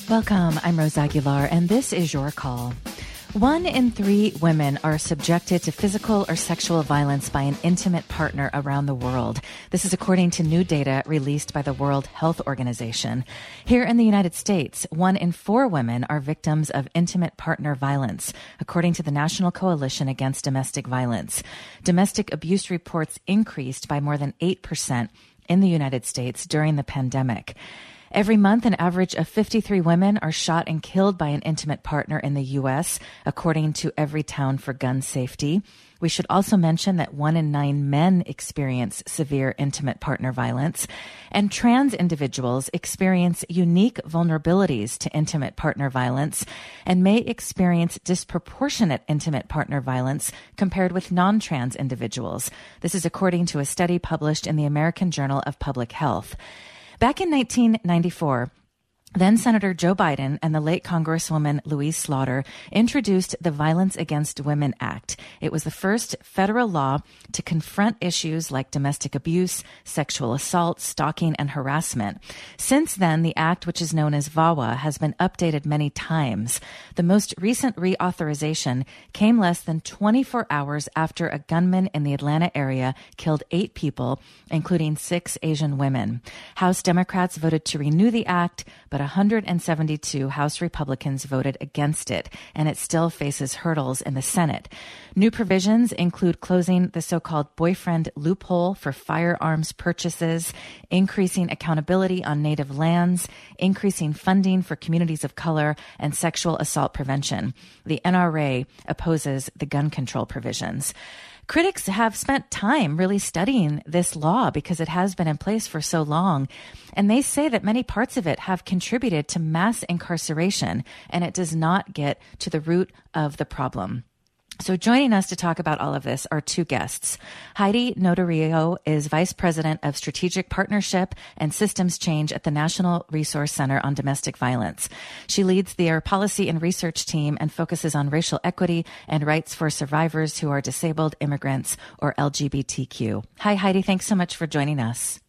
Welcome. I'm Rose Aguilar, and this is Your Call. 1 in 3 women are subjected to physical or sexual violence by an intimate partner around the world. This is according to new data released by the World Health Organization. Here in the United States, 1 in 4 women are victims of intimate partner violence, according to the National Coalition Against Domestic Violence. Domestic abuse reports increased by more than 8% in the United States during the pandemic. Every month, an average of 53 women are shot and killed by an intimate partner in the U.S., according to Everytown for Gun Safety. We should also mention that 1 in 9 men experience severe intimate partner violence, and trans individuals experience unique vulnerabilities to intimate partner violence and may experience disproportionate intimate partner violence compared with non-trans individuals. This is according to a study published in the American Journal of Public Health. Back in 1994, then Senator Joe Biden and the late Congresswoman Louise Slaughter introduced the Violence Against Women Act. It was the first federal law to confront issues like domestic abuse, sexual assault, stalking, and harassment. Since then, the act, which is known as VAWA, has been updated many times. The most recent reauthorization came less than 24 hours after a gunman in the Atlanta area killed 8 people, including 6 Asian women. House Democrats voted to renew the act, but 172 House Republicans voted against it, and it still faces hurdles in the Senate. New provisions include closing the so-called boyfriend loophole for firearms purchases, increasing accountability on native lands, increasing funding for communities of color, and sexual assault prevention. The NRA opposes the gun control provisions. Critics have spent time really studying this law because it has been in place for so long, and they say that many parts of it have contributed to mass incarceration, and it does not get to the root of the problem. So joining us to talk about all of this are 2 guests. Heidi Notario is Vice President of Strategic Partnership and Systems Change at the National Resource Center on Domestic Violence. She leads their policy and research team and focuses on racial equity and rights for survivors who are disabled, immigrants, or LGBTQ. Hi, Heidi. Thanks so much for joining us.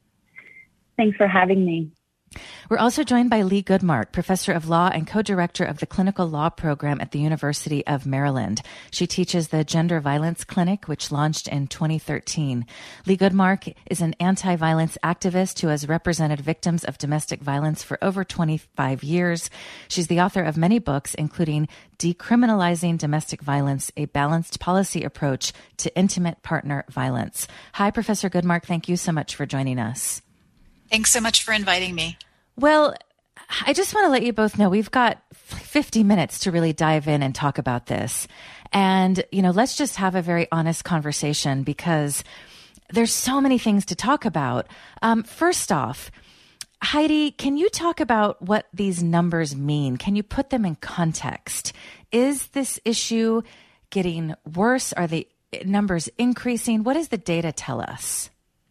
Thanks for having me. We're also joined by Lee Goodmark, professor of law and co-director of the clinical law program at the University of Maryland. She teaches the Gender Violence Clinic, which launched in 2013. Lee Goodmark is an anti-violence activist who has represented victims of domestic violence for over 25 years. She's the author of many books, including Decriminalizing Domestic Violence, a Balanced Policy Approach to Intimate Partner Violence. Hi, Professor Goodmark. Thank you so much for joining us. Thanks so much for inviting me. Well, I just want to let you both know we've got 50 minutes to really dive in and talk about this. And, let's just have a very honest conversation because there's so many things to talk about. First off, Heidi, can you talk about what these numbers mean? Can you put them in context? Is this issue getting worse? Are the numbers increasing? What does the data tell us?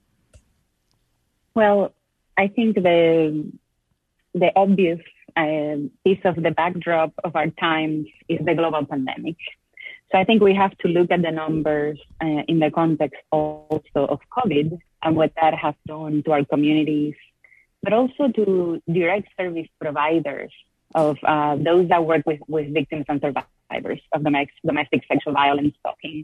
Well, I think the obvious piece of the backdrop of our times is the global pandemic. So I think we have to look at the numbers in the context also of COVID and what that has done to our communities, but also to direct service providers of those that work with victims and survivors of domestic sexual violence stalking.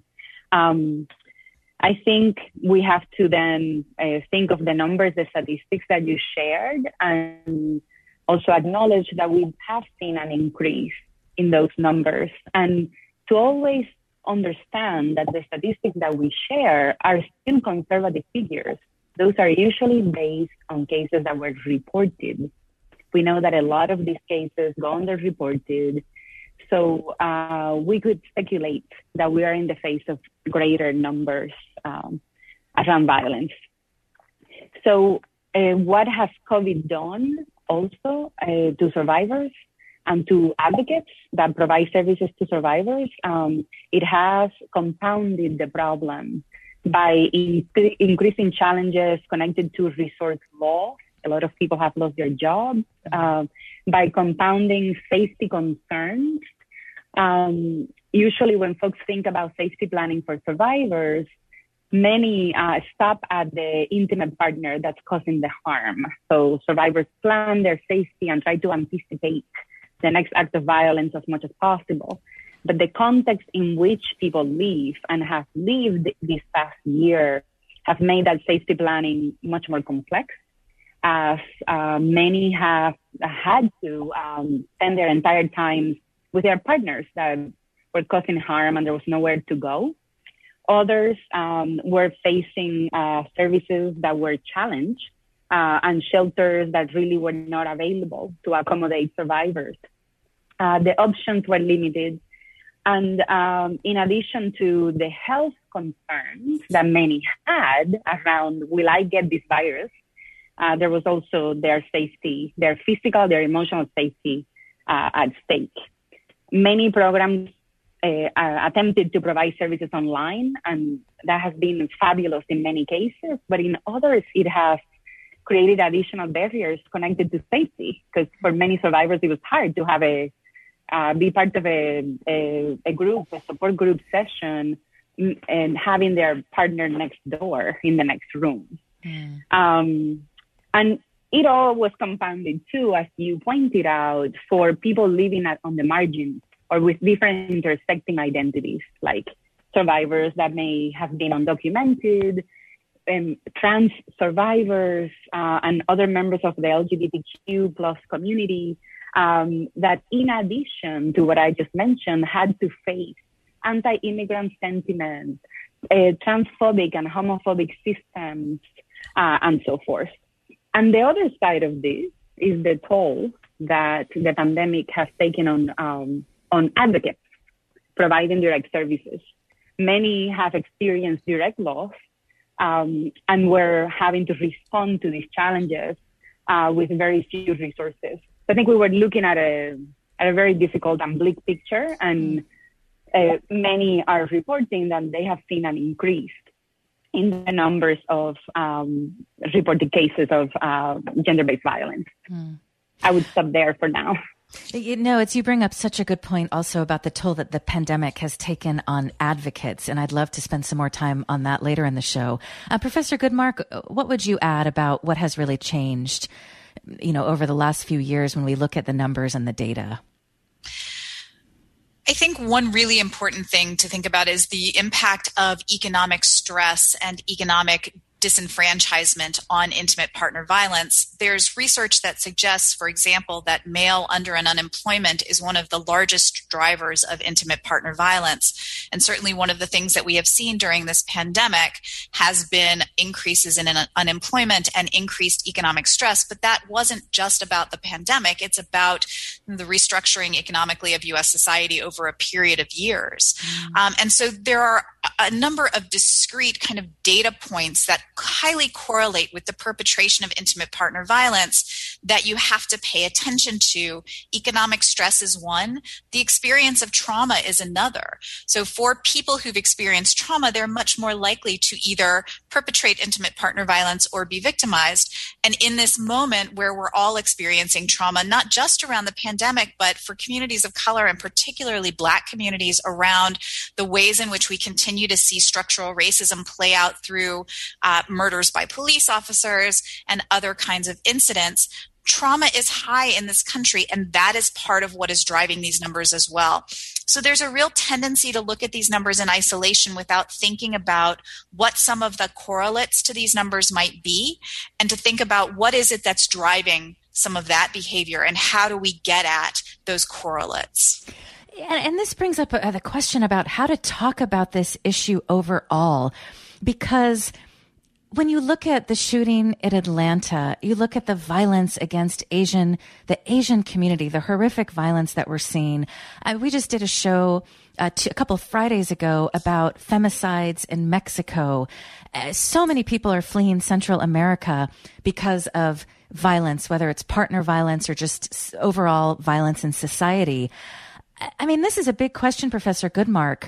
I think we have to then think of the numbers, the statistics that you shared, and also acknowledge that we have seen an increase in those numbers. And to always understand that the statistics that we share are still conservative figures. Those are usually based on cases that were reported. We know that a lot of these cases go underreported. So we could speculate that we are in the face of greater numbers around violence. So what has COVID done also to survivors and to advocates that provide services to survivors? It has compounded the problem by increasing challenges connected to resource loss. A lot of people have lost their jobs, by compounding safety concerns. Usually when folks think about safety planning for survivors, many stop at the intimate partner that's causing the harm. So survivors plan their safety and try to anticipate the next act of violence as much as possible. But the context in which people live and have lived this past year have made that safety planning much more complex, as many have had to spend their entire time with their partners that were causing harm and there was nowhere to go. Others were facing services that were challenged and shelters that really were not available to accommodate survivors. The options were limited. And in addition to the health concerns that many had around, will I get this virus? There was also their safety, their physical, their emotional safety at stake. Many programs attempted to provide services online, and that has been fabulous in many cases, but in others, it has created additional barriers connected to safety, because for many survivors, it was hard to have be part of a group, a support group session, and having their partner next door in the next room. And it all was compounded too, as you pointed out, for people living on the margins or with different intersecting identities, like survivors that may have been undocumented, trans survivors, and other members of the LGBTQ plus community, that in addition to what I just mentioned, had to face anti-immigrant sentiment, transphobic and homophobic systems, and so forth. And the other side of this is the toll that the pandemic has taken on advocates providing direct services. Many have experienced direct loss, and we're having to respond to these challenges with very few resources. I think we were looking at a very difficult and bleak picture, and many are reporting that they have seen an increase in the numbers of reported cases of gender-based violence. I would stop there for now. You know, you bring up such a good point also about the toll that the pandemic has taken on advocates, and I'd love to spend some more time on that later in the show. Professor Goodmark, what would you add about what has really changed, over the last few years when we look at the numbers and the data? I think one really important thing to think about is the impact of economic stress and economic disenfranchisement on intimate partner violence. There's research that suggests, for example, that male under- and unemployment is one of the largest drivers of intimate partner violence. And certainly one of the things that we have seen during this pandemic has been increases in unemployment and increased economic stress. But that wasn't just about the pandemic. It's about the restructuring economically of U.S. society over a period of years. And so there are a number of discrete kind of data points that highly correlate with the perpetration of intimate partner violence that you have to pay attention to. Economic stress is one. The experience of trauma is another. So for people who've experienced trauma, they're much more likely to either perpetrate intimate partner violence or be victimized. And in this moment where we're all experiencing trauma, not just around the pandemic, but for communities of color and particularly Black communities around the ways in which we continue to see structural racism play out through murders by police officers and other kinds of incidents, trauma is high in this country, and that is part of what is driving these numbers as well. So there's a real tendency to look at these numbers in isolation without thinking about what some of the correlates to these numbers might be, and to think about what is it that's driving some of that behavior and how do we get at those correlates. And this brings up the question about how to talk about this issue overall, because when you look at the shooting in Atlanta, you look at the violence against the Asian community, the horrific violence that we're seeing. We just did a show a couple of Fridays ago about femicides in Mexico. So many people are fleeing Central America because of violence, whether it's partner violence or just overall violence in society. I mean, this is a big question, Professor Goodmark.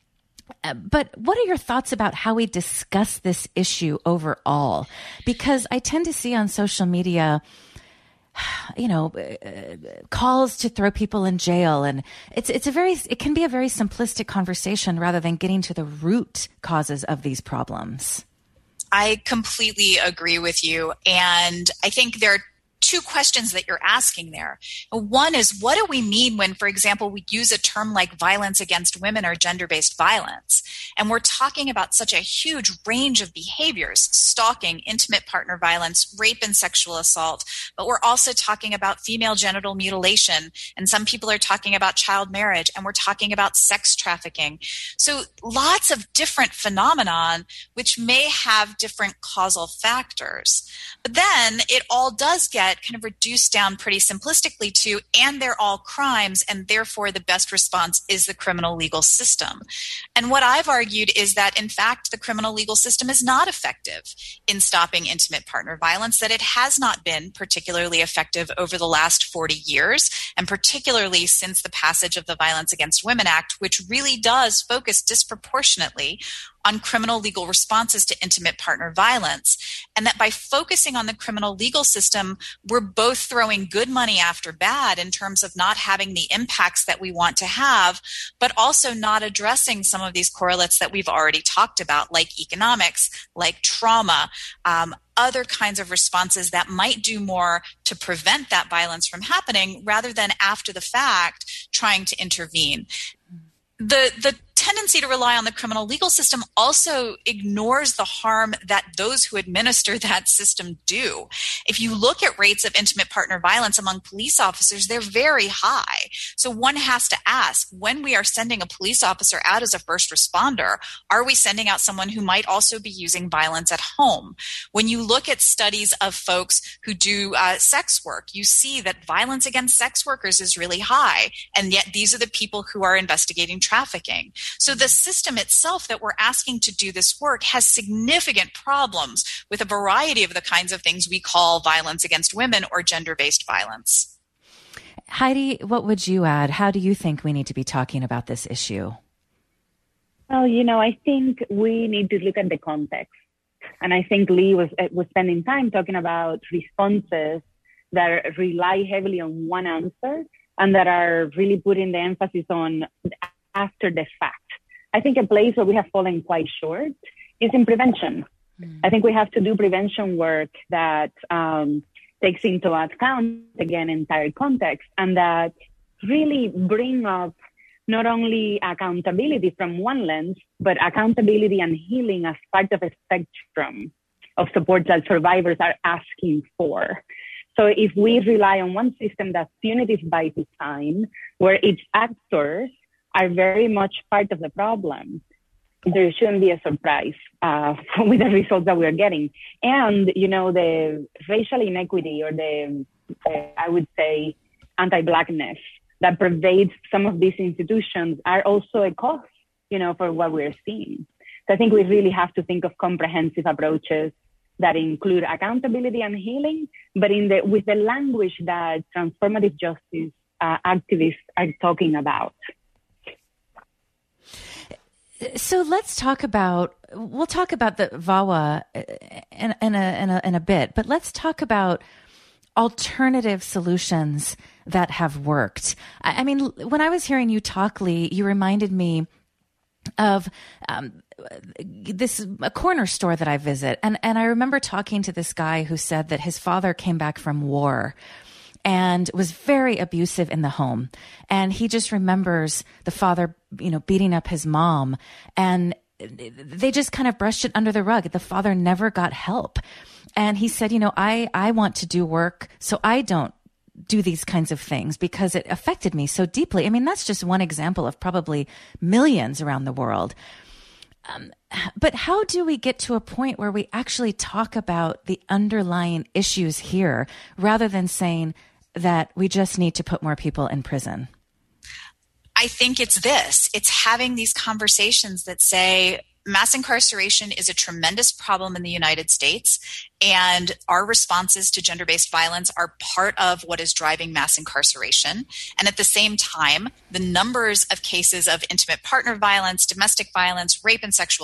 But what are your thoughts about how we discuss this issue overall? Because I tend to see on social media calls to throw people in jail. And it can be a very simplistic conversation rather than getting to the root causes of these problems. I completely agree with you. And I think there are two questions that you're asking there. One is, what do we mean when, for example, we use a term like violence against women or gender-based violence? And we're talking about such a huge range of behaviors: stalking, intimate partner violence, rape and sexual assault. But we're also talking about female genital mutilation. And some people are talking about child marriage, and we're talking about sex trafficking. So lots of different phenomenon, which may have different causal factors. But then it all does get kind of reduced down pretty simplistically to, and they're all crimes, and therefore the best response is the criminal legal system. And what I've argued is that, in fact, the criminal legal system is not effective in stopping intimate partner violence, that it has not been particularly effective over the last 40 years, and particularly since the passage of the Violence Against Women Act, which really does focus disproportionately on criminal legal responses to intimate partner violence. And that by focusing on the criminal legal system, we're both throwing good money after bad in terms of not having the impacts that we want to have, but also not addressing some of these correlates that we've already talked about, like economics, like trauma, other kinds of responses that might do more to prevent that violence from happening rather than after the fact trying to intervene. The tendency to rely on the criminal legal system also ignores the harm that those who administer that system do. If you look at rates of intimate partner violence among police officers, they're very high. So one has to ask, when we are sending a police officer out as a first responder, are we sending out someone who might also be using violence at home? When you look at studies of folks who do sex work, you see that violence against sex workers is really high, and yet these are the people who are investigating trafficking. So the system itself that we're asking to do this work has significant problems with a variety of the kinds of things we call violence against women or gender-based violence. Heidi, what would you add? How do you think we need to be talking about this issue? Well, I think we need to look at the context. And I think Lee was spending time talking about responses that rely heavily on one answer and that are really putting the emphasis on after the fact. I think a place where we have fallen quite short is in prevention. I think we have to do prevention work that takes into account, again, entire context, and that really bring up not only accountability from one lens, but accountability and healing as part of a spectrum of support that survivors are asking for. So if we rely on one system that's punitive by design, where its actors are very much part of the problem, there shouldn't be a surprise with the results that we're getting. And, the racial inequity or I would say, anti-Blackness that pervades some of these institutions are also a cause, for what we're seeing. So I think we really have to think of comprehensive approaches that include accountability and healing, but with the language that transformative justice activists are talking about. So let's we'll talk about the VAWA in a bit, but let's talk about alternative solutions that have worked. I mean, when I was hearing you talk, Lee, you reminded me of a corner store that I visit. And I remember talking to this guy who said that his father came back from war and was very abusive in the home. And he just remembers the father, beating up his mom, and they just kind of brushed it under the rug. The father never got help. And he said, I want to do work so I don't do these kinds of things because it affected me so deeply. I mean, that's just one example of probably millions around the world. But how do we get to a point where we actually talk about the underlying issues here rather than saying that we just need to put more people in prison? I think it's having these conversations that say mass incarceration is a tremendous problem in the United States, and our responses to gender-based violence are part of what is driving mass incarceration. And at the same time, the numbers of cases of intimate partner violence, domestic violence, rape, and sexual assault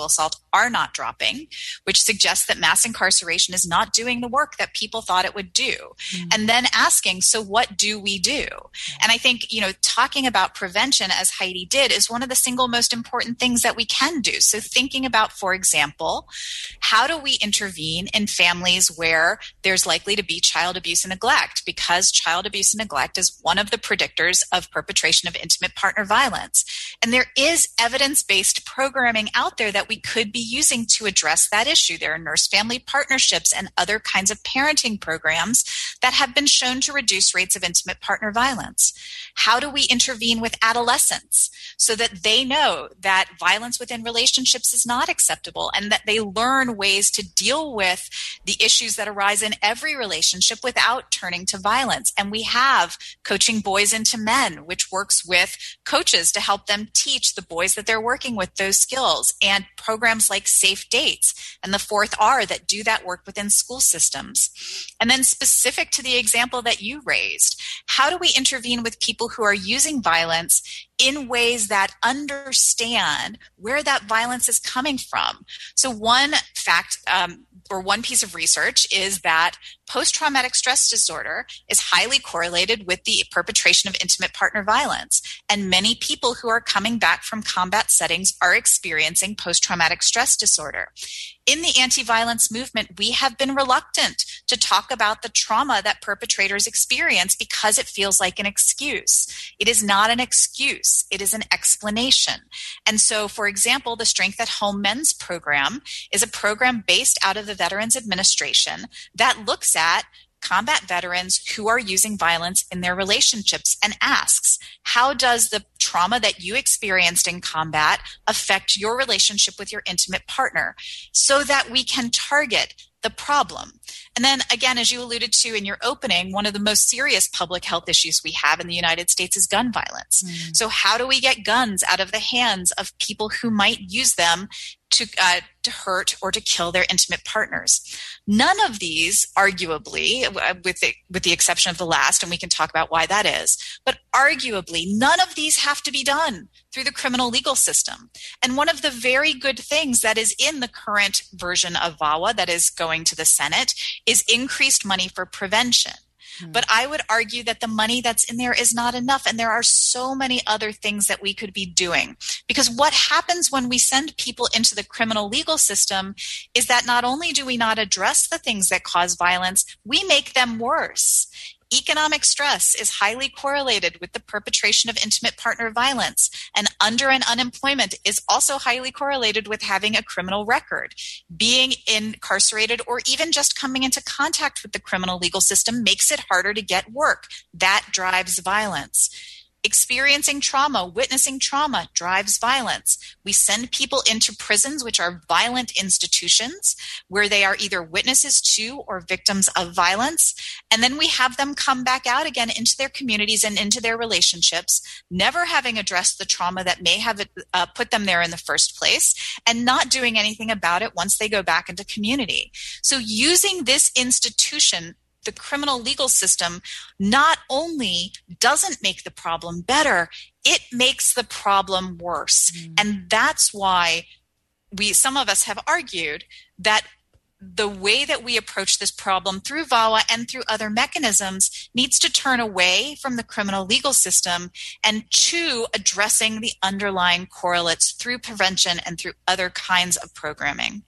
are not dropping, which suggests that mass incarceration is not doing the work that people thought it would do. And then asking, so what do we do? And I think, talking about prevention, as Heidi did, is one of the single most important things that we can do. So thinking about, for example, how do we intervene in families where there's likely to be child abuse and neglect? Because child abuse and neglect is one of the predictors of perpetration of intimate partner violence. And there is evidence-based programming out there that we could be using to address that issue. There are nurse-family partnerships and other kinds of parenting programs that have been shown to reduce rates of intimate partner violence. How do we intervene with adolescents so that they know that violence within relationships is not acceptable and that they learn ways to deal with the issues that arise in every relationship without turning to violence? And we have Coaching Boys into Men, which works with coaches to help them teach the boys that they're working with those skills, and programs like Safe Dates and the 4th R that do that work within school systems. And then specific to the example that you raised, how do we intervene with people who are using violence in ways that understand where that violence is coming from? So one fact or one piece of research is that post-traumatic stress disorder is highly correlated with the perpetration of intimate partner violence. And many people who are coming back from combat settings are experiencing post-traumatic stress disorder. In the anti-violence movement, we have been reluctant to talk about the trauma that perpetrators experience because it feels like an excuse. It is not an excuse. It is an explanation. And so, for example, the Strength at Home Men's Program is a program based out of the Veterans Administration that looks at combat veterans who are using violence in their relationships and asks, how does the trauma that you experienced in combat affect your relationship with your intimate partner, so that we can target the problem? And then again, as you alluded to in your opening, one of the most serious public health issues we have in the United States is gun violence. So how do we get guns out of the hands of people who might use them to hurt or to kill their intimate partners? None of these, arguably, with the exception of the last, and we can talk about why that is, but arguably, none of these have to be done through the criminal legal system. And one of the very good things that is in the current version of VAWA that is going to the Senate is increased money for prevention. But I would argue that the money that's in there is not enough, and there are so many other things that we could be doing. Because what happens when we send people into the criminal legal system is that not only do we not address the things that cause violence, we make them worse. Economic stress is highly correlated with the perpetration of intimate partner violence, and and unemployment is also highly correlated with having a criminal record. Being incarcerated or even just coming into contact with the criminal legal system makes it harder to get work. That drives violence. Experiencing trauma, witnessing trauma drives violence. We send people into prisons, which are violent institutions, where they are either witnesses to or victims of violence. And then we have them come back out again into their communities and into their relationships, never having addressed the trauma that may have put them there in the first place, and not doing anything about it once they go back into community. So using this institution, the criminal legal system, not only doesn't make the problem better, it makes the problem worse. And that's why some of us have argued that the way that we approach this problem through VAWA and through other mechanisms needs to turn away from the criminal legal system and to addressing the underlying correlates through prevention and through other kinds of programming.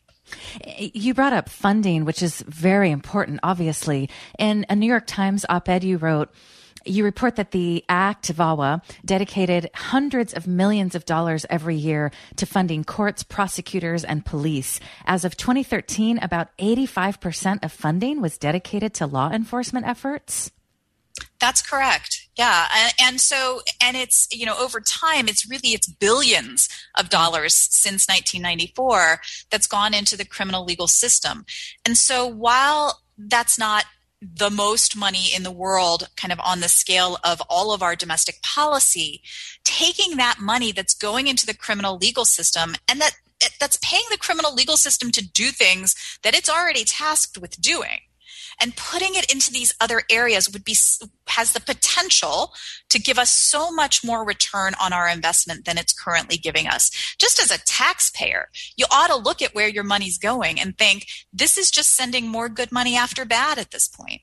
You brought up funding, which is very important, obviously. In a New York Times op-ed you wrote, you report that the ACT, VAWA, dedicated hundreds of millions of dollars every year to funding courts, prosecutors, and police. As of 2013, about 85% of funding was dedicated to law enforcement efforts. That's correct. Yeah. And it's, over time, it's billions of dollars since 1994 that's gone into the criminal legal system. And so while that's not the most money in the world, kind of on the scale of all of our domestic policy, taking that money that's going into the criminal legal system and that's paying the criminal legal system to do things that it's already tasked with doing, and putting it into these other areas has the potential to give us so much more return on our investment than it's currently giving us. Just as a taxpayer, you ought to look at where your money's going and think, this is just sending more good money after bad at this point.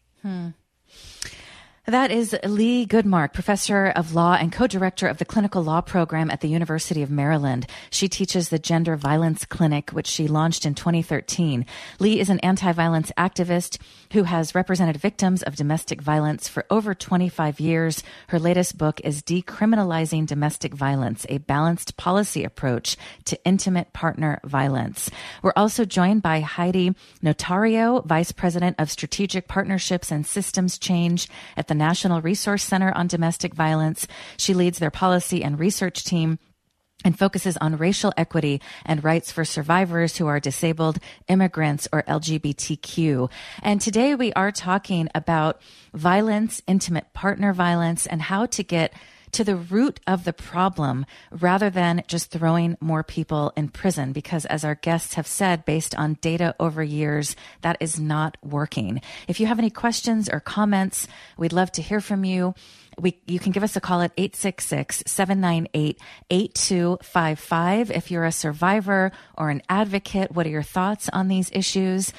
That is Lee Goodmark, professor of law and co-director of the clinical law program at the University of Maryland. She teaches the Gender Violence Clinic, which she launched in 2013. Lee is an anti-violence activist who has represented victims of domestic violence for over 25 years. Her latest book is Decriminalizing Domestic Violence, a Balanced Policy Approach to Intimate Partner Violence. We're also joined by Heidi Notario, Vice President of Strategic Partnerships and Systems Change at the National Resource Center on Domestic Violence. She leads their policy and research team and focuses on racial equity and rights for survivors who are disabled, immigrants, or LGBTQ. And today we are talking about violence, intimate partner violence, and how to get to the root of the problem rather than just throwing more people in prison, because as our guests have said, based on data over years, that is not working. If you have any questions or comments, we'd love to hear from you. You can give us a call at 866-798-8255. If you're a survivor or an advocate, what are your thoughts on these issues?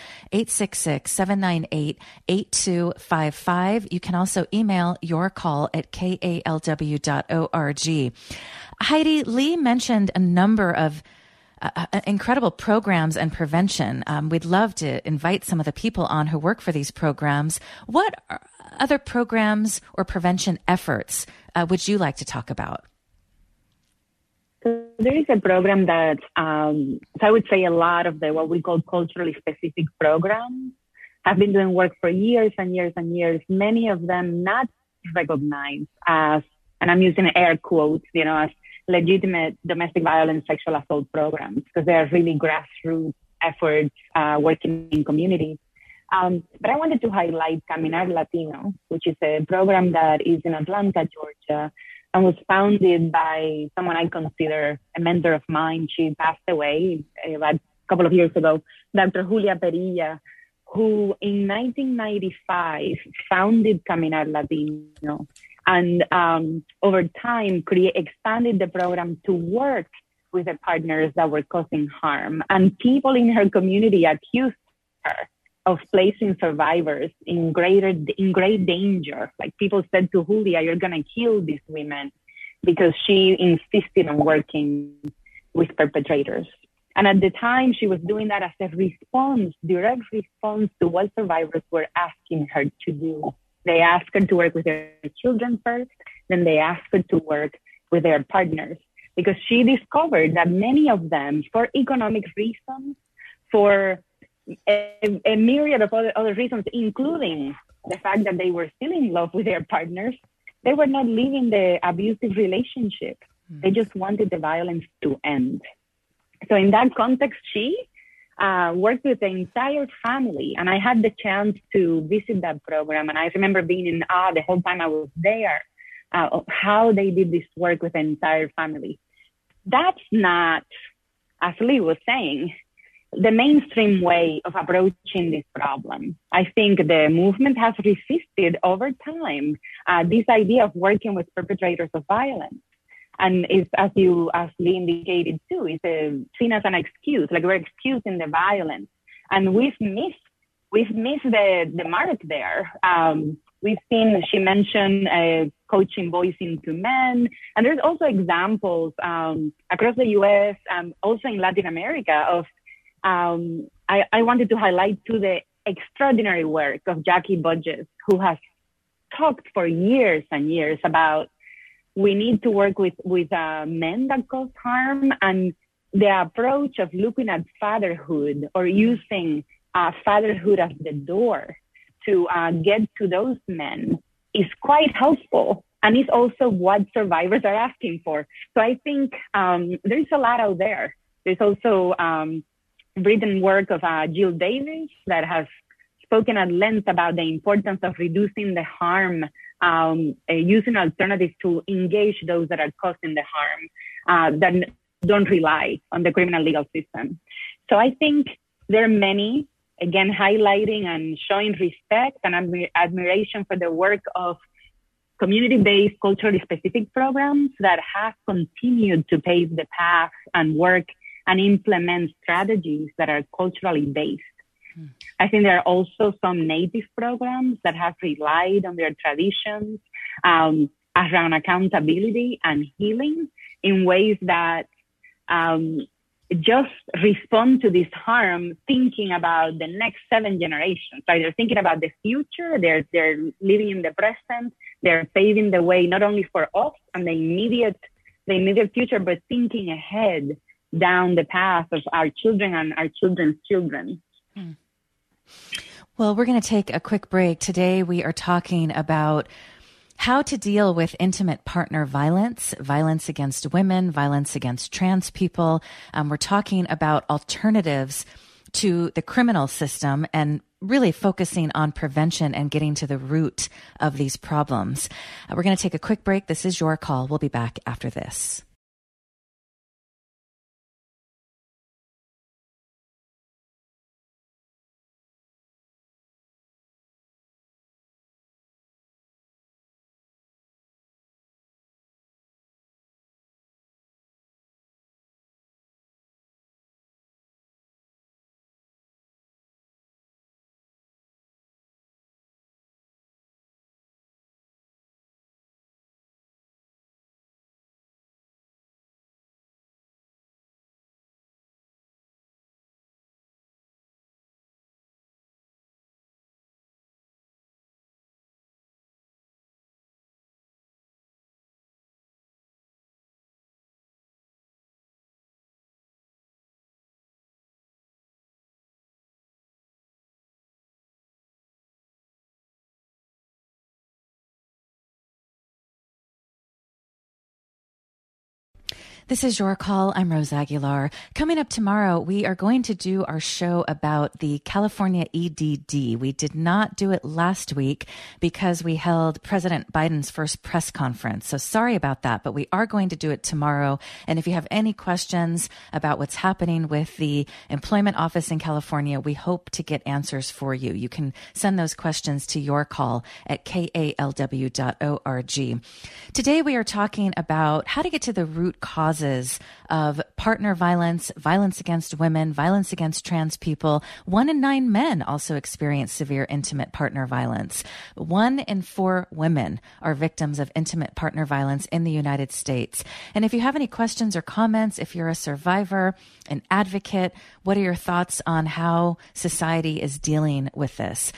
866-798-8255. You can also email your call at kalw.org. Heidi, Lee mentioned a number of incredible programs and prevention. We'd love to invite some of the people on who work for these programs. What other programs or prevention efforts would you like to talk about? So there is a program that, so I would say a lot of the what we call culturally specific programs have been doing work for years and years and years, many of them not recognized as, and I'm using air quotes, as legitimate domestic violence, sexual assault programs, because they are really grassroots efforts working in communities. But I wanted to highlight Caminar Latino, which is a program that is in Atlanta, Georgia, and was founded by someone I consider a mentor of mine. She passed away about a couple of years ago, Dr. Julia Perilla, who in 1995 founded Caminar Latino, and over time expanded the program to work with the partners that were causing harm. And people in her community accused her of placing survivors in great danger. Like people said to Julia, you're going to kill these women, because she insisted on working with perpetrators. And at the time, she was doing that as a direct response to what survivors were asking her to do. They asked her to work with their children first, then they asked her to work with their partners, because she discovered that many of them, for economic reasons, for a myriad of other reasons, including the fact that they were still in love with their partners, they were not leaving the abusive relationship. They just wanted the violence to end. So in that context, she worked with the entire family. And I had the chance to visit that program. And I remember being in awe the whole time I was there, of how they did this work with the entire family. That's not, as Lee was saying, the mainstream way of approaching this problem. I think the movement has resisted over time this idea of working with perpetrators of violence. And it's, as Lee indicated too, it's seen as an excuse, like we're excusing the violence. And we've missed the mark there. We've seen, she mentioned coaching boys into men. And there's also examples across the US, also in Latin America, of I wanted to highlight too the extraordinary work of Jackie Budges, who has talked for years and years about we need to work with men that cause harm, and the approach of looking at fatherhood or using fatherhood as the door to get to those men is quite helpful. And it's also what survivors are asking for. So I think there's a lot out there. There's also written work of Jill Davis that has spoken at length about the importance of reducing the harm, using alternatives to engage those that are causing the harm, that don't rely on the criminal legal system. So I think there are many again, highlighting and showing respect and admiration for the work of community-based, culturally specific programs that have continued to pave the path and work and implement strategies that are culturally based. I think there are also some native programs that have relied on their traditions around accountability and healing in ways that just respond to this harm, thinking about the next 7 generations. So they're thinking about the future, they're living in the present, they're paving the way not only for us and the immediate future, but thinking ahead down the path of our children and our children's children. Well, we're going to take a quick break. Today we are talking about how to deal with intimate partner violence, violence against women, violence against trans people. We're talking about alternatives to the criminal system and really focusing on prevention and getting to the root of these problems. We're going to take a quick break. This is Your Call. We'll be back after this. This is Your Call. I'm Rose Aguilar. Coming up tomorrow, we are going to do our show about the California EDD. We did not do it last week because we held President Biden's first press conference. So sorry about that, but we are going to do it tomorrow. And if you have any questions about what's happening with the employment office in California, we hope to get answers for you. You can send those questions to Your Call at kalw.org. Today, we are talking about how to get to the root causes of partner violence, violence against women, violence against trans people. 1 in 9 men also experience severe intimate partner violence. 1 in 4 women are victims of intimate partner violence in the United States. And if you have any questions or comments, if you're a survivor, an advocate, what are your thoughts on how society is dealing with this?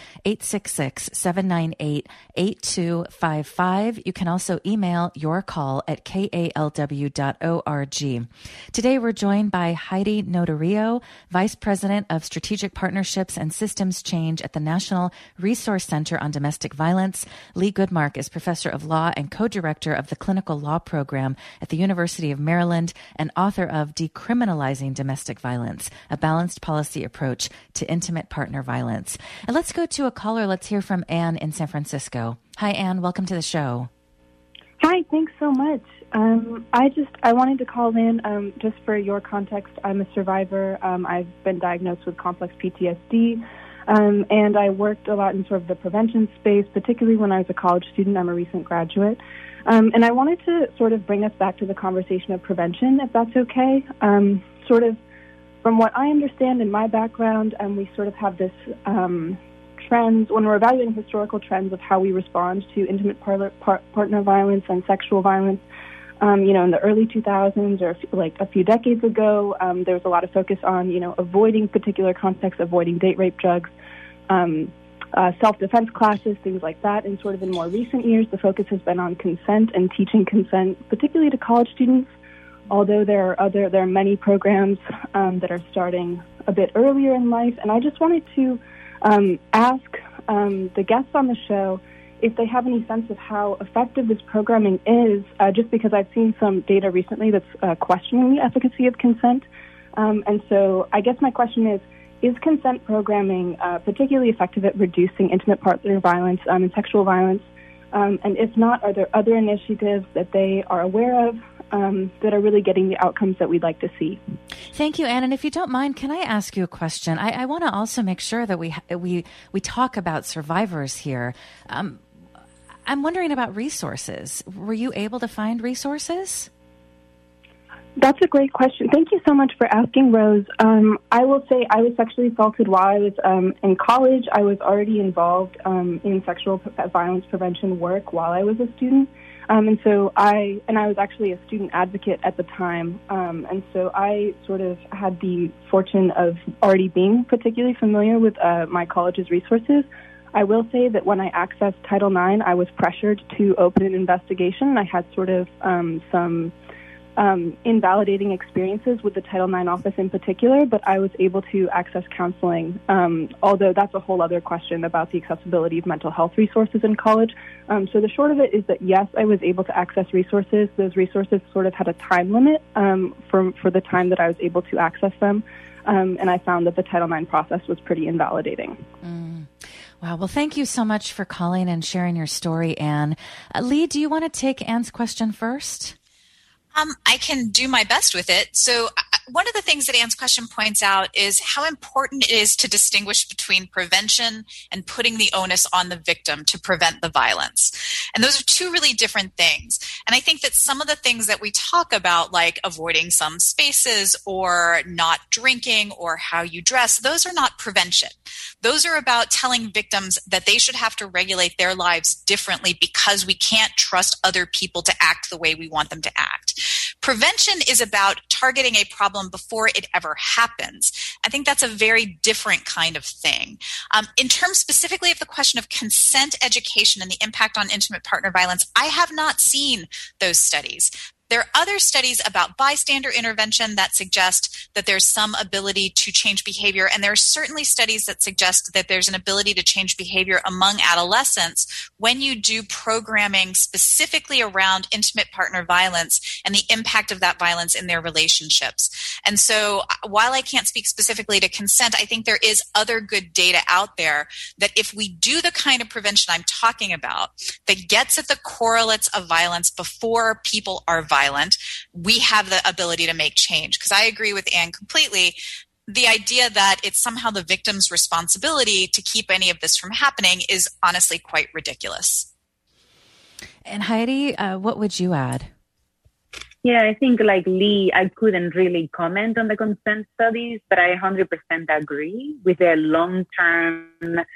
866-798-8255. You can also email Your Call at kalw.org. Today, we're joined by Heidi Notario, Vice President of Strategic Partnerships and Systems Change at the National Resource Center on Domestic Violence. Lee Goodmark is Professor of Law and Co-Director of the Clinical Law Program at the University of Maryland and author of Decriminalizing Domestic Violence, a Balanced Policy Approach to Intimate Partner Violence. And let's go to a caller. Let's hear from Anne in San Francisco. Hi, Anne. Welcome to the show. Hi, thanks so much. I wanted to call in just for your context. I'm a survivor. I've been diagnosed with complex PTSD, and I worked a lot in sort of the prevention space, particularly when I was a college student. I'm a recent graduate. And I wanted to sort of bring us back to the conversation of prevention, if that's okay. Sort of from what I understand in my background, we sort of have this trends, when we're evaluating historical trends of how we respond to intimate partner violence and sexual violence, in the early 2000s or like a few decades ago, there was a lot of focus on, avoiding particular contexts, avoiding date rape, drugs, self-defense classes, things like that. And sort of in more recent years, the focus has been on consent and teaching consent, particularly to college students, although there are many programs that are starting a bit earlier in life. And I just wanted to ask the guests on the show if they have any sense of how effective this programming is, just because I've seen some data recently that's questioning the efficacy of consent. And so I guess my question is consent programming particularly effective at reducing intimate partner violence and sexual violence? And if not, are there other initiatives that they are aware of that are really getting the outcomes that we'd like to see? Thank you, Anne. And if you don't mind, can I ask you a question? I want to also make sure that we talk about survivors here. I'm wondering about resources. Were you able to find resources? That's a great question. Thank you so much for asking, Rose. I will say I was sexually assaulted while I was in college. I was already involved in sexual violence prevention work while I was a student. And I was actually a student advocate at the time. And so I sort of had the fortune of already being particularly familiar with my college's resources. I will say that when I accessed Title IX, I was pressured to open an investigation. I had sort of some invalidating experiences with the Title IX office in particular, but I was able to access counseling, although that's a whole other question about the accessibility of mental health resources in college. So the short of it is that, yes, I was able to access resources. Those resources sort of had a time limit for the time that I was able to access them, and I found that the Title IX process was pretty invalidating. Wow. Well, thank you so much for calling and sharing your story, Anne. Lee, do you want to take Anne's question first? I can do my best with it. So one of the things that Anne's question points out is how important it is to distinguish between prevention and putting the onus on the victim to prevent the violence. And those are two really different things. And I think that some of the things that we talk about, like avoiding some spaces or not drinking or how you dress, those are not prevention. Those are about telling victims that they should have to regulate their lives differently because we can't trust other people to act the way we want them to act. Prevention is about targeting a problem before it ever happens. I think that's a very different kind of thing. In terms specifically of the question of consent education and the impact on intimate partner violence, I have not seen those studies. There are other studies about bystander intervention that suggest that there's some ability to change behavior, and there are certainly studies that suggest that there's an ability to change behavior among adolescents when you do programming specifically around intimate partner violence and the impact of that violence in their relationships. And so while I can't speak specifically to consent, I think there is other good data out there that if we do the kind of prevention I'm talking about that gets at the correlates of violence before people are violent, we have the ability to make change. Because I agree with Anne completely. The idea that it's somehow the victim's responsibility to keep any of this from happening is honestly quite ridiculous. And Heidi, what would you add? Yeah, I think like Lee, I couldn't really comment on the consent studies, but I 100% agree with the long-term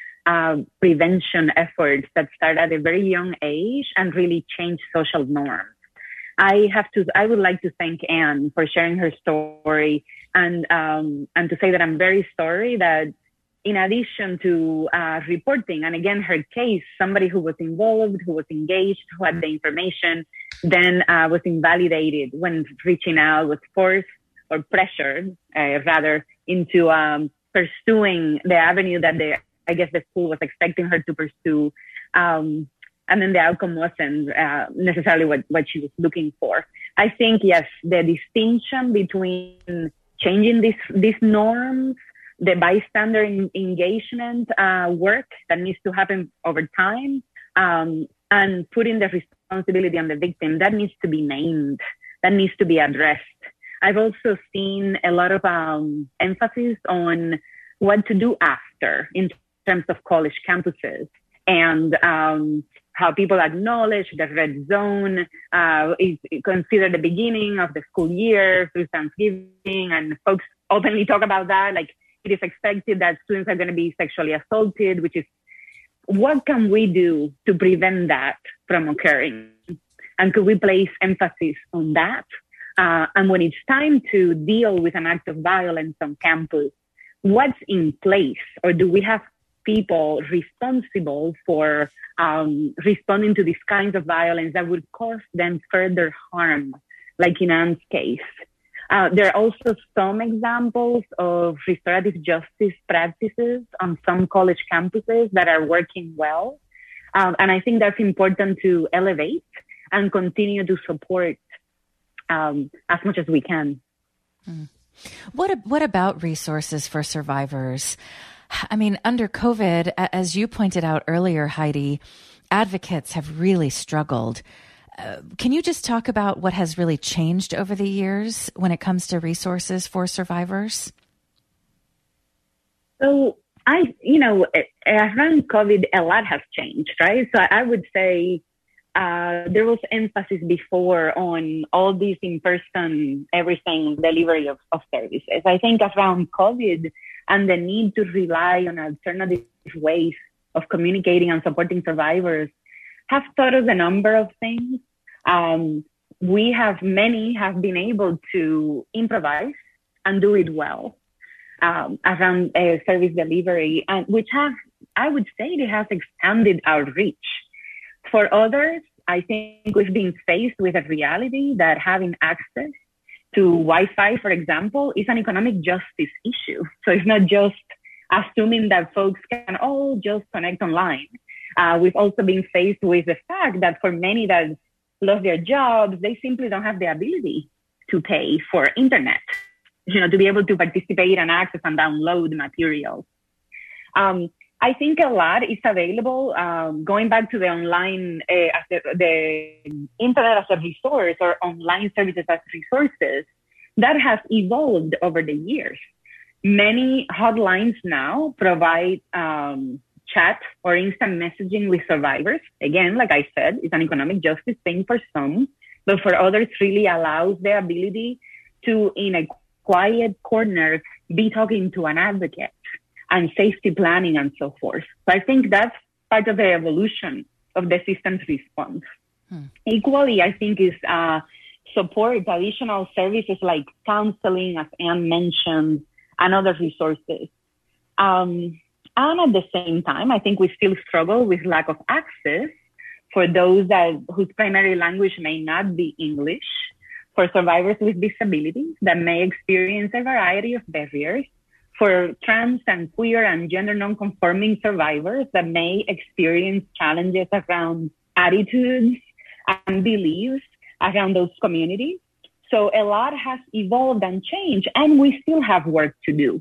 prevention efforts that start at a very young age and really change social norms. I would like to thank Anne for sharing her story and to say that I'm very sorry that in addition to reporting, and again, her case, somebody who was involved, who was engaged, who had the information, then was invalidated when reaching out, was forced or pressured, rather, into pursuing the avenue that the school was expecting her to pursue. And then the outcome wasn't necessarily what she was looking for. I think, yes, the distinction between changing these norms, the bystander engagement work that needs to happen over time, and putting the responsibility on the victim, that needs to be named, that needs to be addressed. I've also seen a lot of emphasis on what to do after in terms of college campuses, and how people acknowledge the red zone is considered the beginning of the school year through Thanksgiving, and folks openly talk about that. Like, it is expected that students are going to be sexually assaulted, which is, what can we do to prevent that from occurring? And could we place emphasis on that? And when it's time to deal with an act of violence on campus, what's in place? Or do we have people responsible for responding to these kinds of violence that would cause them further harm, like in Anne's case? There are also some examples of restorative justice practices on some college campuses that are working well. And I think that's important to elevate and continue to support as much as we can. What about resources for survivors? I mean, under COVID, as you pointed out earlier, Heidi, advocates have really struggled. Can you just talk about what has really changed over the years when it comes to resources for survivors? So around COVID, a lot has changed, right? So I would say there was emphasis before on all these in-person, everything delivery of services. I think around COVID and the need to rely on alternative ways of communicating and supporting survivors have taught us a number of things. Many have been able to improvise and do it well around service delivery, and I would say it has expanded our reach. For others, I think we've been faced with a reality that having access to Wi-Fi, for example, is an economic justice issue. So it's not just assuming that folks can all just connect online. We've also been faced with the fact that for many that lost their jobs, they simply don't have the ability to pay for internet, to be able to participate and access and download materials. I think a lot is available, going back to the online, the internet as a resource or online services as resources, that has evolved over the years. Many hotlines now provide chat or instant messaging with survivors. Again, like I said, it's an economic justice thing for some, but for others really allows the ability to, in a quiet corner, be talking to an advocate and safety planning and so forth. So I think that's part of the evolution of the system's response. Equally, I think is support additional services like counseling, as Anne mentioned, and other resources. And at the same time, I think we still struggle with lack of access for those whose primary language may not be English, for survivors with disabilities that may experience a variety of barriers, for trans and queer and gender non-conforming survivors that may experience challenges around attitudes and beliefs around those communities. So a lot has evolved and changed, and we still have work to do.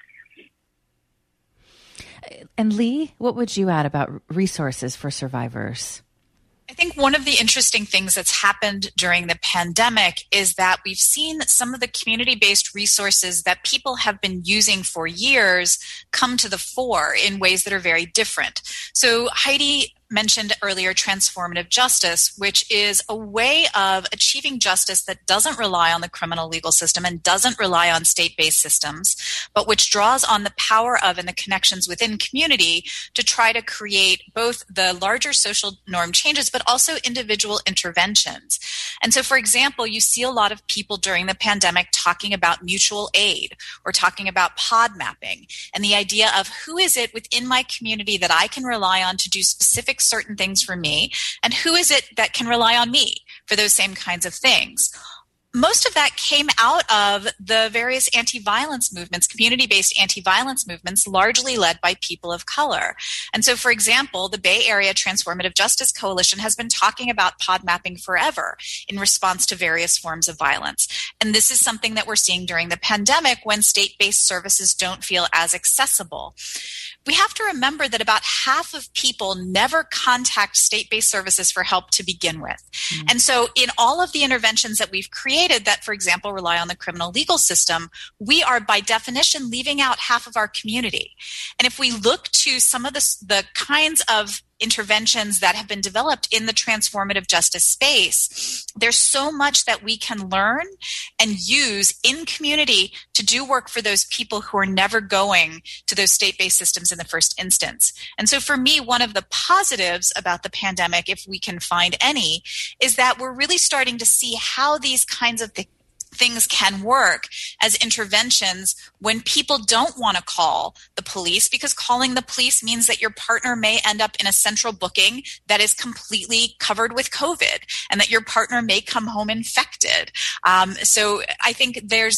And Lee, what would you add about resources for survivors? I think one of the interesting things that's happened during the pandemic is that we've seen some of the community-based resources that people have been using for years come to the fore in ways that are very different. So Heidi mentioned earlier transformative justice, which is a way of achieving justice that doesn't rely on the criminal legal system and doesn't rely on state-based systems, but which draws on the power of and the connections within community to try to create both the larger social norm changes, but also individual interventions. And so, for example, you see a lot of people during the pandemic talking about mutual aid or talking about pod mapping and the idea of who is it within my community that I can rely on to do specific certain things for me, and who is it that can rely on me for those same kinds of things. Most of that came out of the various anti-violence movements, community-based anti-violence movements, largely led by people of color. And so, for example, the Bay Area Transformative Justice Coalition has been talking about pod mapping forever in response to various forms of violence. And this is something that we're seeing during the pandemic when state-based services don't feel as accessible. We have to remember that about half of people never contact state-based services for help to begin with. Mm-hmm. And so in all of the interventions that we've created that, for example, rely on the criminal legal system, we are by definition leaving out half of our community. And if we look to some of the kinds of interventions that have been developed in the transformative justice space, there's so much that we can learn and use in community to do work for those people who are never going to those state-based systems in the first instance. And so for me, one of the positives about the pandemic, if we can find any, is that we're really starting to see how these kinds of things can work as interventions when people don't want to call the police, because calling the police means that your partner may end up in a central booking that is completely covered with COVID and that your partner may come home infected. So I think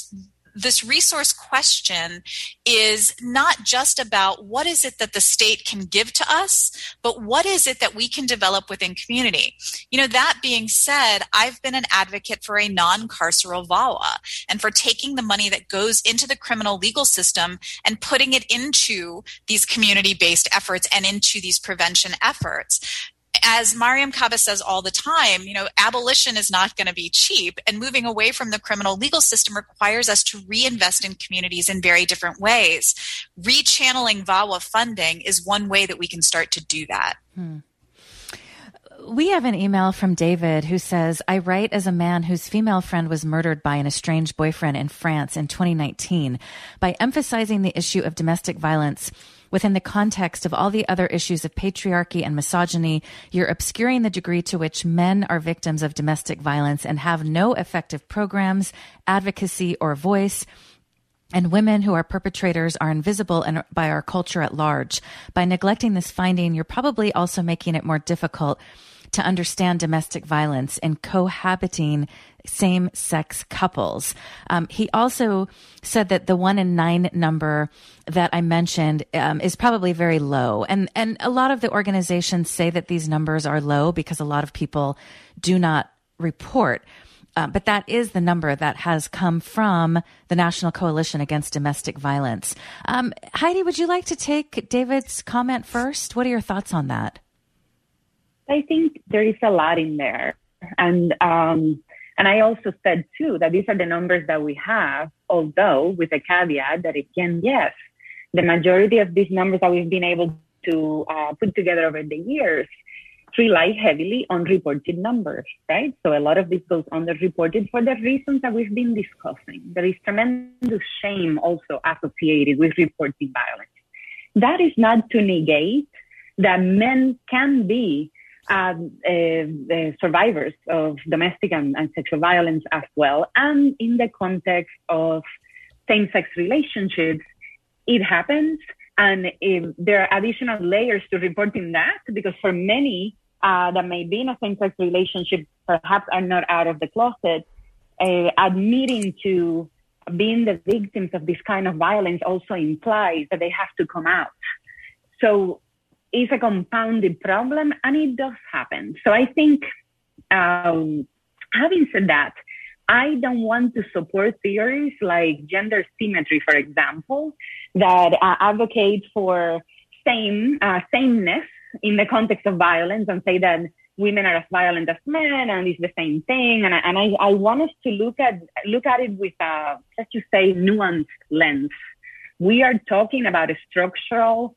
this resource question is not just about what is it that the state can give to us, but what is it that we can develop within community. You know, that being said, I've been an advocate for a non-carceral VAWA and for taking the money that goes into the criminal legal system and putting it into these community-based efforts and into these prevention efforts. as Mariame Kaba says all the time, abolition is not going to be cheap, and moving away from the criminal legal system requires us to reinvest in communities in very different ways. Rechanneling VAWA funding is one way that we can start to do that. We have an email from David who says, I write as a man whose female friend was murdered by an estranged boyfriend in France in 2019. By emphasizing the issue of domestic violence within the context of all the other issues of patriarchy and misogyny, you're obscuring the degree to which men are victims of domestic violence and have no effective programs, advocacy, or voice. And women who are perpetrators are invisible by our culture at large. By neglecting this finding, you're probably also making it more difficult to understand domestic violence in cohabiting same-sex couples. He also said that the 1 in 9 number that I mentioned is probably very low. And a lot of the organizations say that these numbers are low because a lot of people do not report. But that is the number that has come from the National Coalition Against Domestic Violence. Heidi, would you like to take David's comment first? What are your thoughts on that? I think there is a lot in there. And I also said, too, that these are the numbers that we have, although with a caveat that, again, yes, the majority of these numbers that we've been able to put together over the years rely heavily on reported numbers, right? So a lot of this goes underreported for the reasons that we've been discussing. There is tremendous shame also associated with reporting violence. That is not to negate that men can be survivors of domestic and sexual violence as well. And in the context of same-sex relationships, it happens. And there are additional layers to reporting that, because for many that may be in a same-sex relationship, perhaps are not out of the closet, admitting to being the victims of this kind of violence also implies that they have to come out. So it's a compounded problem, and it does happen. So I think, having said that, I don't want to support theories like gender symmetry, for example, that advocate for sameness in the context of violence and say that women are as violent as men and it's the same thing. And I want us to look at it with a, let's just say, nuanced lens. We are talking about a structural,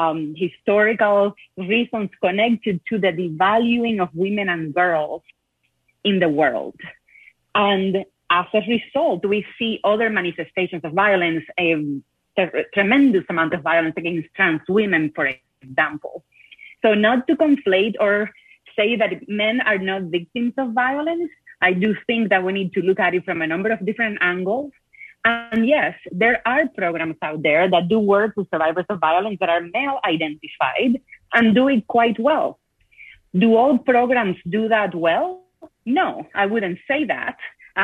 historical reasons connected to the devaluing of women and girls in the world. And as a result, we see other manifestations of violence, a tremendous amount of violence against trans women, for example. So not to conflate or say that men are not victims of violence. I do think that we need to look at it from a number of different angles. And yes, there are programs out there that do work with survivors of violence that are male identified and do it quite well. Do all programs do that well? No, I wouldn't say that.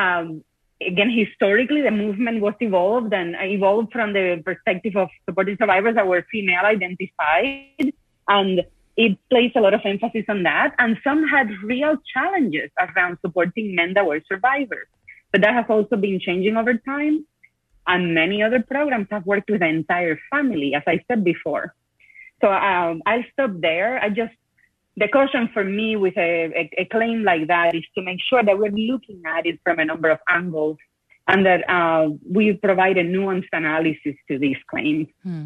Again, historically, the movement was evolved from the perspective of supporting survivors that were female identified. And it placed a lot of emphasis on that. And some had real challenges around supporting men that were survivors. But that has also been changing over time. And many other programs have worked with the entire family, as I said before. So I'll stop there. The caution for me with a claim like that is to make sure that we're looking at it from a number of angles and that we provide a nuanced analysis to these claims.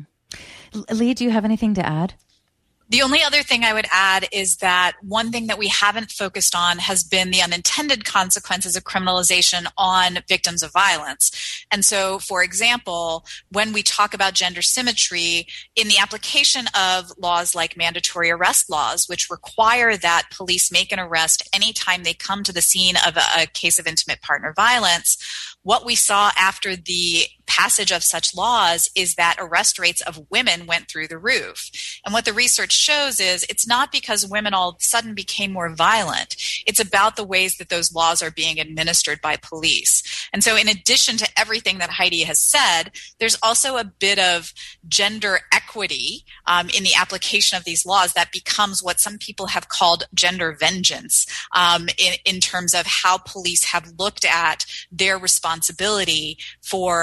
Lee, do you have anything to add? The only other thing I would add is that one thing that we haven't focused on has been the unintended consequences of criminalization on victims of violence. And so, for example, when we talk about gender symmetry, in the application of laws like mandatory arrest laws, which require that police make an arrest anytime they come to the scene of a case of intimate partner violence, what we saw after the passage of such laws is that arrest rates of women went through the roof. And what the research shows is it's not because women all of a sudden became more violent. It's about the ways that those laws are being administered by police. And so in addition to everything that Heidi has said, there's also a bit of gender equity in the application of these laws that becomes what some people have called gender vengeance in terms of how police have looked at their responsibility for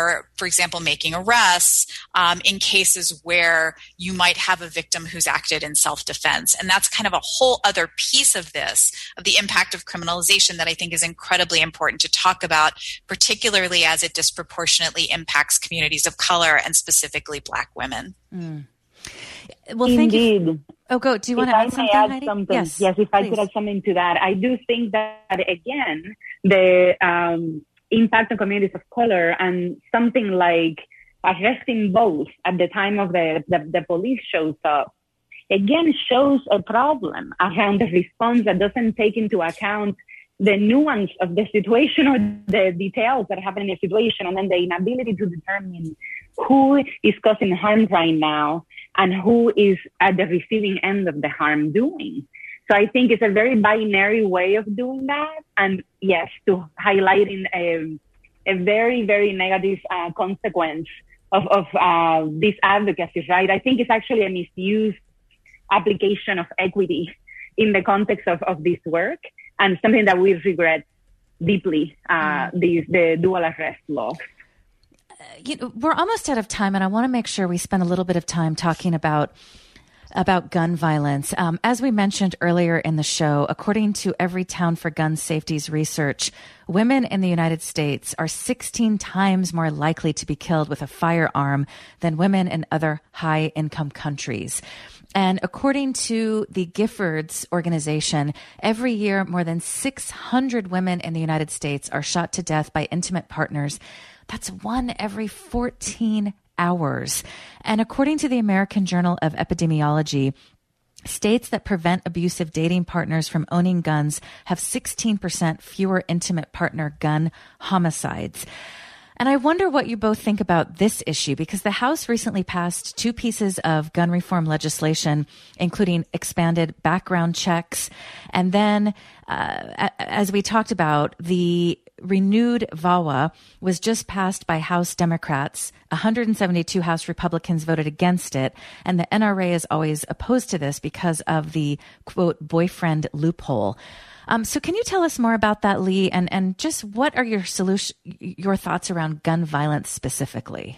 for example, making arrests in cases where you might have a victim who's acted in self-defense. And that's kind of a whole other piece of this, of the impact of criminalization that I think is incredibly important to talk about, particularly as it disproportionately impacts communities of color and specifically Black women. Mm. Well, thank you. Oh, go. Do you want to add something, Heidi? Yes, if I could add something to that. I do think that, again, the impact on communities of color and something like arresting both at the time of the police shows up, again, shows a problem around the response that doesn't take into account the nuance of the situation or the details that happen in the situation, and then the inability to determine who is causing harm right now and who is at the receiving end of the harm doing. So I think it's a very binary way of doing that. And yes, to highlighting a very, very negative consequence of this advocacy, right? I think it's actually a misused application of equity in the context of this work, and something that we regret deeply, the dual arrest law. We're almost out of time, and I want to make sure we spend a little bit of time talking about gun violence. As we mentioned earlier in the show, according to Everytown for Gun Safety's research, women in the United States are 16 times more likely to be killed with a firearm than women in other high-income countries. And according to the Giffords organization, every year more than 600 women in the United States are shot to death by intimate partners. That's one every 14 hours. And according to the American Journal of Epidemiology, states that prevent abusive dating partners from owning guns have 16% fewer intimate partner gun homicides. And I wonder what you both think about this issue, because the House recently passed 2 pieces of gun reform legislation, including expanded background checks. And then, as we talked about, the renewed VAWA was just passed by House Democrats. 172 House Republicans voted against it. And the NRA is always opposed to this because of the, quote, boyfriend loophole. So can you tell us more about that, Lee, and just what are your thoughts around gun violence specifically?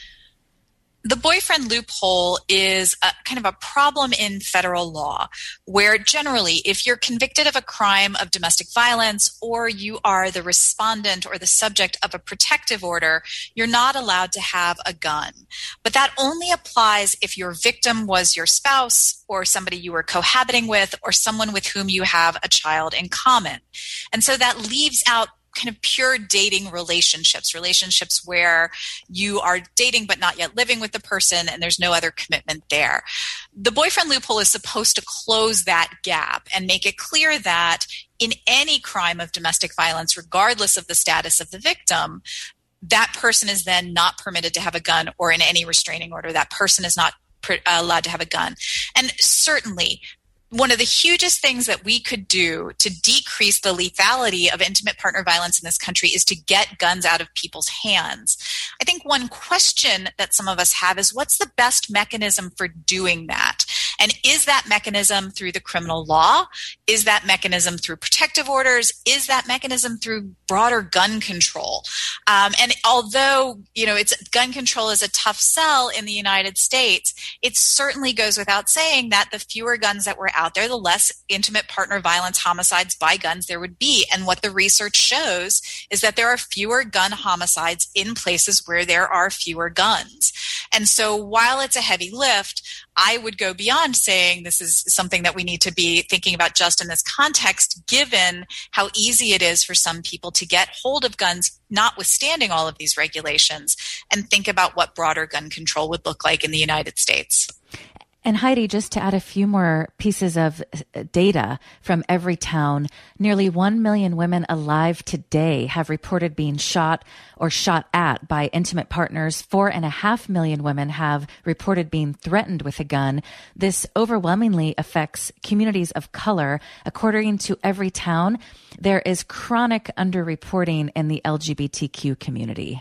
The boyfriend loophole is kind of a problem in federal law, where generally, if you're convicted of a crime of domestic violence or you are the respondent or the subject of a protective order, you're not allowed to have a gun. But that only applies if your victim was your spouse or somebody you were cohabiting with or someone with whom you have a child in common. And so that leaves out kind of pure dating relationships where you are dating but not yet living with the person and there's no other commitment there. The boyfriend loophole is supposed to close that gap and make it clear that in any crime of domestic violence, regardless of the status of the victim, that person is then not permitted to have a gun, or in any restraining order, that person is not allowed to have a gun. And certainly, one of the hugest things that we could do to decrease the lethality of intimate partner violence in this country is to get guns out of people's hands. I think one question that some of us have is, what's the best mechanism for doing that? And is that mechanism through the criminal law? Is that mechanism through protective orders? Is that mechanism through broader gun control? And although, gun control is a tough sell in the United States, it certainly goes without saying that the fewer guns that were out there, the less intimate partner violence homicides by guns there would be. And what the research shows is that there are fewer gun homicides in places where there are fewer guns. And so while it's a heavy lift, I would go beyond saying this is something that we need to be thinking about just in this context, given how easy it is for some people to get hold of guns, notwithstanding all of these regulations, and think about what broader gun control would look like in the United States. And Heidi, just to add a few more pieces of data from Everytown, nearly 1 million women alive today have reported being shot or shot at by intimate partners. 4.5 million women have reported being threatened with a gun. This overwhelmingly affects communities of color. According to Everytown, there is chronic underreporting in the LGBTQ community.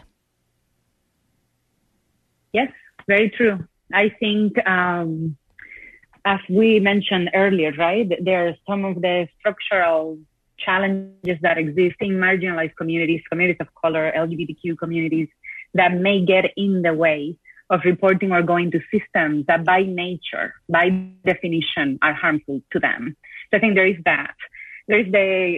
Yes, very true. I think, as we mentioned earlier, right, there are some of the structural challenges that exist in marginalized communities of color, LGBTQ communities, that may get in the way of reporting or going to systems that by nature, by definition, are harmful to them. So I think there is that. There's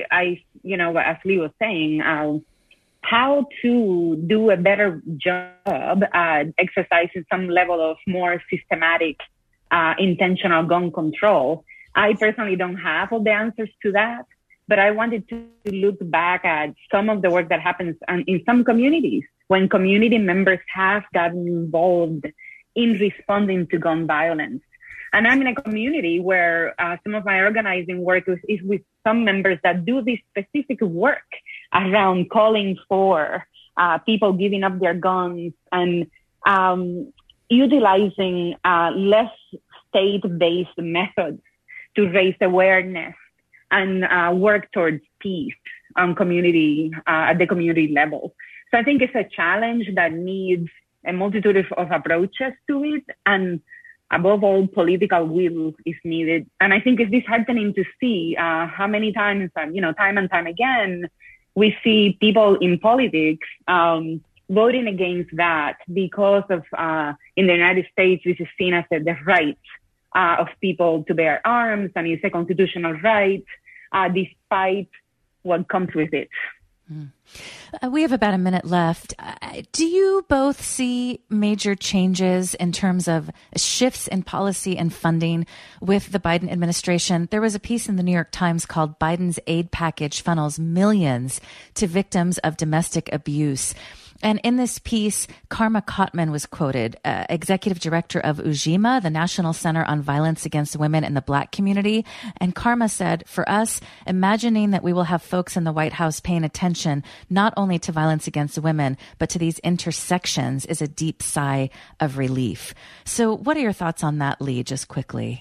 as Lee was saying, how to do a better job at exercising some level of more systematic, intentional gun control. I personally don't have all the answers to that, but I wanted to look back at some of the work that happens in some communities when community members have gotten involved in responding to gun violence. And I'm in a community where some of my organizing work is with some members that do this specific work around calling for people giving up their guns and utilizing less state-based methods to raise awareness and work towards peace on community at the community level. So I think it's a challenge that needs a multitude of approaches to it, and above all, political will is needed. And I think it's disheartening to see how many times, time and time again, we see people in politics voting against that because of, in the United States, this is seen as the right of people to bear arms, and it's a constitutional right, despite what comes with it. We have about a minute left. Do you both see major changes in terms of shifts in policy and funding with the Biden administration? There was a piece in the New York Times called "Biden's Aid Package Funnels Millions to Victims of Domestic Abuse." And in this piece, Karma Kottman was quoted, executive director of Ujima, the National Center on Violence Against Women in the Black Community. And Karma said, for us, imagining that we will have folks in the White House paying attention not only to violence against women, but to these intersections is a deep sigh of relief. So what are your thoughts on that, Lee, just quickly?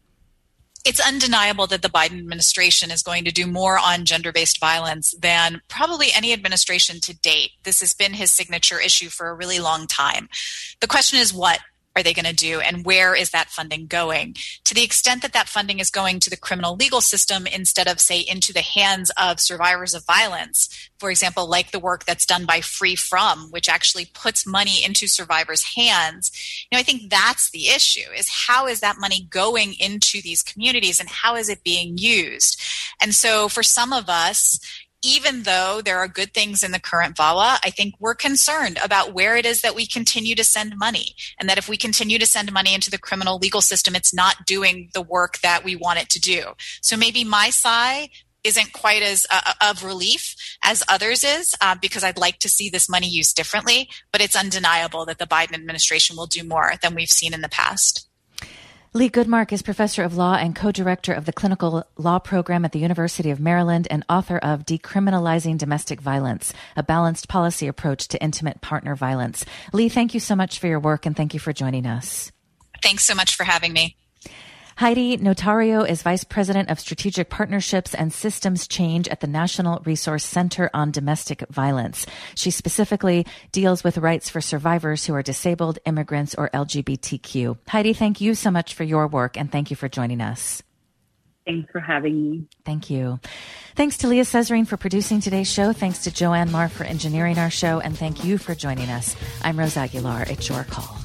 It's undeniable that the Biden administration is going to do more on gender-based violence than probably any administration to date. This has been his signature issue for a really long time. The question is, what are they going to do, and where is that funding going? To the extent that that funding is going to the criminal legal system instead of, say, into the hands of survivors of violence, for example, like the work that's done by Free From, which actually puts money into survivors' hands, I think that's the issue, is how is that money going into these communities and how is it being used? And so for some of us, even though there are good things in the current VAWA, I think we're concerned about where it is that we continue to send money, and that if we continue to send money into the criminal legal system, it's not doing the work that we want it to do. So maybe my sigh isn't quite as of relief as others is, because I'd like to see this money used differently, but it's undeniable that the Biden administration will do more than we've seen in the past. Lee Goodmark is professor of law and co-director of the clinical law program at the University of Maryland and author of Decriminalizing Domestic Violence, a balanced policy approach to intimate partner violence. Lee, thank you so much for your work and thank you for joining us. Thanks so much for having me. Heidi Notario is Vice President of Strategic Partnerships and Systems Change at the National Resource Center on Domestic Violence. She specifically deals with rights for survivors who are disabled, immigrants, or LGBTQ. Heidi, thank you so much for your work, and thank you for joining us. Thanks for having me. Thank you. Thanks to Leah Cesarine for producing today's show. Thanks to Joanne Marr for engineering our show. And thank you for joining us. I'm Rose Aguilar. It's your call.